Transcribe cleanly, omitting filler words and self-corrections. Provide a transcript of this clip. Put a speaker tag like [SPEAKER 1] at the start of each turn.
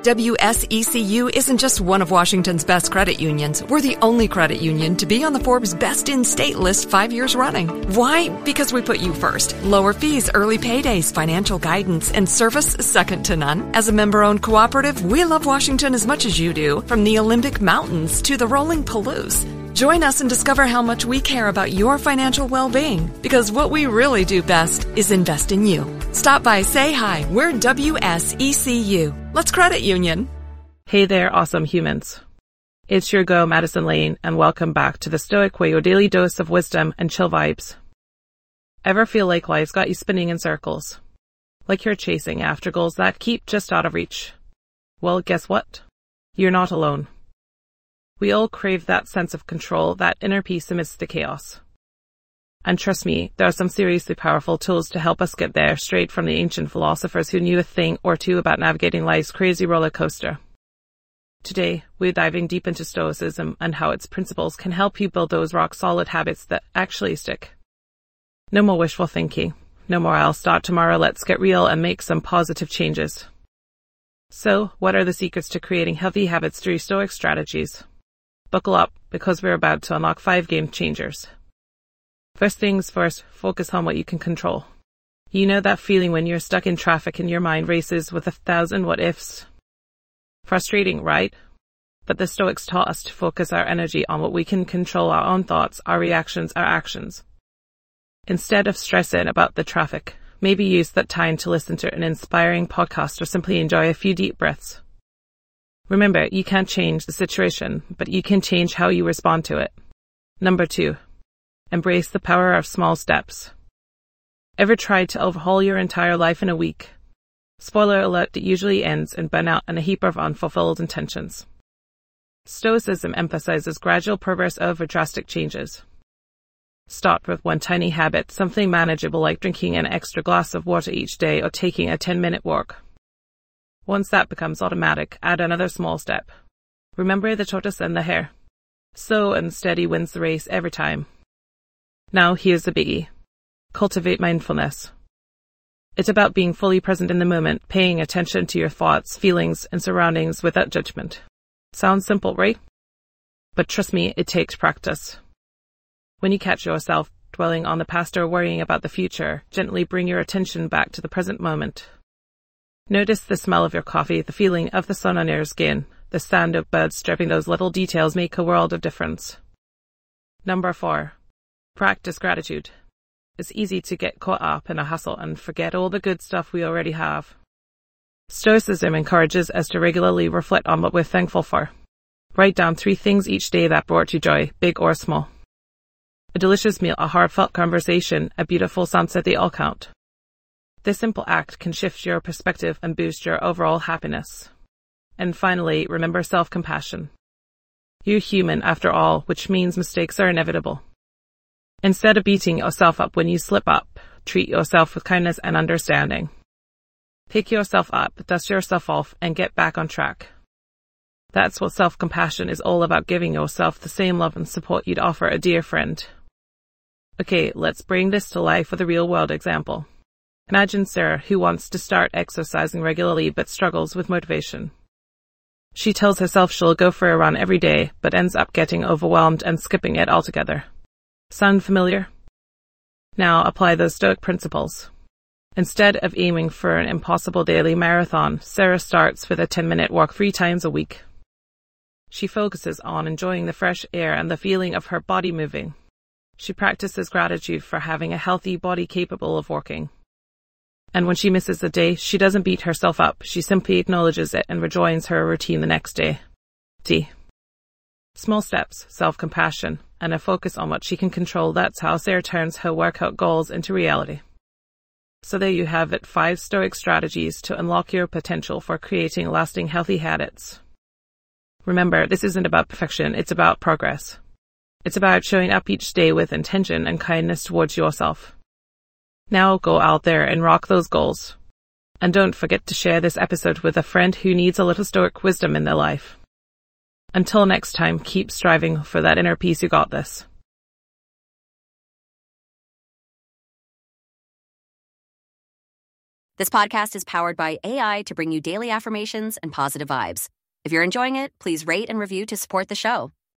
[SPEAKER 1] WSECU isn't just one of Washington's best credit unions. We're the only credit union to be on the Forbes Best in State list 5 years running. Why? Because we put you first. Lower fees, early paydays, financial guidance, and service second to none. As a member-owned cooperative, we love Washington as much as you do, from the Olympic Mountains to the rolling Palouse. Join us and discover how much we care about your financial well-being, because what we really do best is invest in you. Stop by, say hi. We're WSECU. Let's credit union.
[SPEAKER 2] Hey there, awesome humans. It's your girl, Madison Lane, and welcome back to The Stoic Way, your daily dose of wisdom and chill vibes. Ever feel like life's got you spinning in circles? Like you're chasing after goals that keep just out of reach? Well, guess what? You're not alone. We all crave that sense of control, that inner peace amidst the chaos. And trust me, there are some seriously powerful tools to help us get there, straight from the ancient philosophers who knew a thing or two about navigating life's crazy roller coaster. Today, we're diving deep into Stoicism and how its principles can help you build those rock-solid habits that actually stick. No more wishful thinking. No more I'll start tomorrow, let's get real and make some positive changes. So, what are the secrets to creating healthy habits through Stoic strategies? Buckle up, because we're about to unlock 5 game changers. First things first, focus on what you can control. You know that feeling when you're stuck in traffic and your mind races with 1,000 what-ifs? Frustrating, right? But the Stoics taught us to focus our energy on what we can control: our own thoughts, our reactions, our actions. Instead of stressing about the traffic, maybe use that time to listen to an inspiring podcast or simply enjoy a few deep breaths. Remember, you can't change the situation, but you can change how you respond to it. Number 2. Embrace the power of small steps. Ever tried to overhaul your entire life in a week? Spoiler alert, it usually ends in burnout and a heap of unfulfilled intentions. Stoicism emphasizes gradual progress over drastic changes. Start with one tiny habit, something manageable like drinking an extra glass of water each day or taking a 10-minute walk. Once that becomes automatic, add another small step. Remember the tortoise and the hare? Slow and steady wins the race every time. Now here's the biggie. Cultivate mindfulness. It's about being fully present in the moment, paying attention to your thoughts, feelings, and surroundings without judgment. Sounds simple, right? But trust me, it takes practice. When you catch yourself dwelling on the past or worrying about the future, gently bring your attention back to the present moment. Notice the smell of your coffee, the feeling of the sun on your skin, the sound of birds chirping. Those little details make a world of difference. Number 4. Practice gratitude. It's easy to get caught up in a hustle and forget all the good stuff we already have. Stoicism encourages us to regularly reflect on what we're thankful for. Write down 3 things each day that brought you joy, big or small. A delicious meal, a heartfelt conversation, a beautiful sunset, they all count. This simple act can shift your perspective and boost your overall happiness. And finally, remember self-compassion. You're human after all, which means mistakes are inevitable. Instead of beating yourself up when you slip up, treat yourself with kindness and understanding. Pick yourself up, dust yourself off, and get back on track. That's what self-compassion is all about, giving yourself the same love and support you'd offer a dear friend. Okay, let's bring this to life with a real-world example. Imagine Sarah, who wants to start exercising regularly but struggles with motivation. She tells herself she'll go for a run every day, but ends up getting overwhelmed and skipping it altogether. Sound familiar? Now apply those Stoic principles. Instead of aiming for an impossible daily marathon, Sarah starts with a 10-minute walk 3 times a week. She focuses on enjoying the fresh air and the feeling of her body moving. She practices gratitude for having a healthy body capable of walking. And when she misses a day, she doesn't beat herself up. She simply acknowledges it and rejoins her routine the next day. Small steps, self-compassion, and a focus on what she can control. That's how Sarah turns her workout goals into reality. So there you have it, 5 Stoic strategies to unlock your potential for creating lasting healthy habits. Remember, this isn't about perfection, it's about progress. It's about showing up each day with intention and kindness towards yourself. Now go out there and rock those goals. And don't forget to share this episode with a friend who needs a little Stoic wisdom in their life. Until next time, keep striving for that inner peace. You got this.
[SPEAKER 3] This podcast is powered by AI to bring you daily affirmations and positive vibes. If you're enjoying it, please rate and review to support the show.